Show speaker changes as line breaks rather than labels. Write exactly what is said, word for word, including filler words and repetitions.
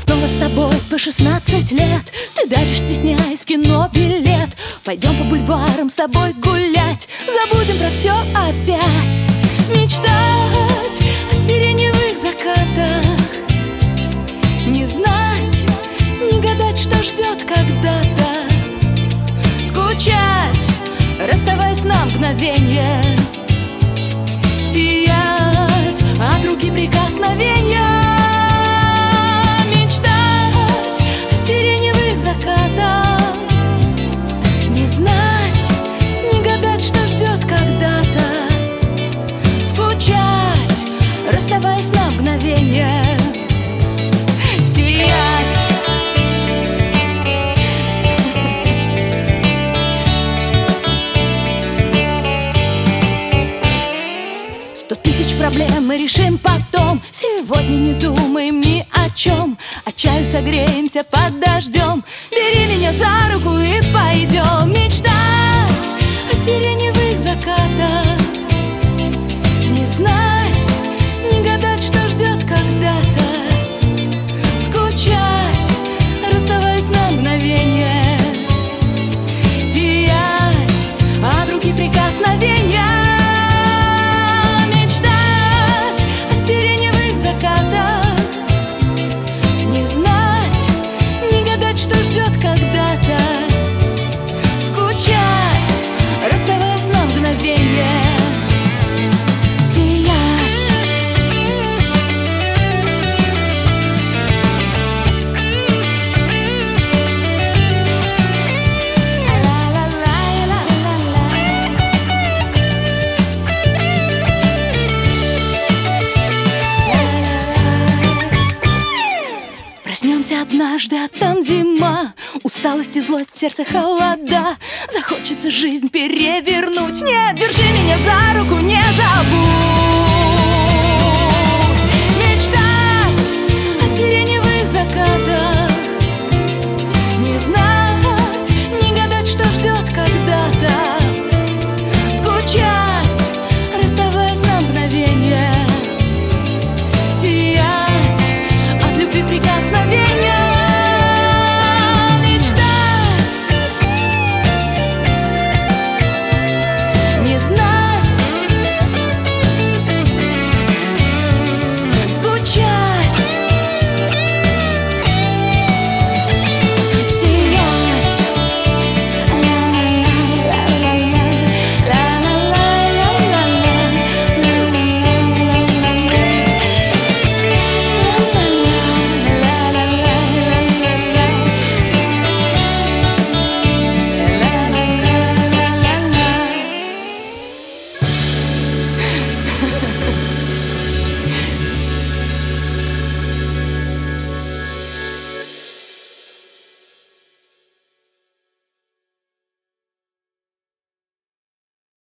снова с тобой по шестнадцать лет. Ты даришь, стесняясь, в кино билет. Пойдем по бульварам с тобой гулять. Забудем про все опять. Мечтать о сиреневых закатах. Не знать, не гадать, что ждет когда-то. Скучать, расставаясь на мгновенье. Сиять от руки прикосновения. Мечтать о сиреневых закатах. Не знать, не гадать, что ждет когда-то. Скучать, расставаясь на мгновенье. Сиять. Сто тысяч проблем мы решим потом. Сегодня не думаем ни о чем. А чаю согреемся под дождем. Бери меня за руку и пойдем. Мечтать о сиреневых закатах. Не знать, не гадать, что ждет когда-то. Скучать, расставаясь на мгновенье. Сиять от руки прикосновения. Не знать, не гадать, что ждет когда-то. Скучать, расставаясь на мгновенье. Сиять. Проснемся однажды, а там зима. Усталость и злость, в сердце холода. Захочется жизнь перевернуть. Нет, держи меня за руку, не